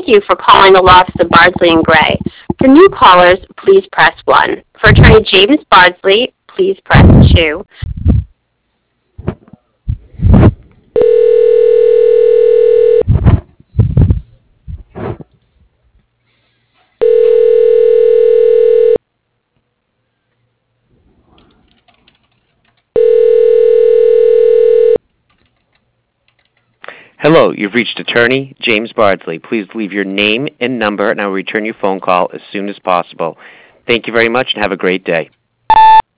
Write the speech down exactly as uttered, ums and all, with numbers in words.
Thank you for calling the Lofts of Bardsley and Gray. For new callers, please press one. For Attorney James Bardsley, please press two. Hello, you've reached Attorney James Bardsley. Please leave your name and number, and I will return your phone call as soon as possible. Thank you very much, and have a great day.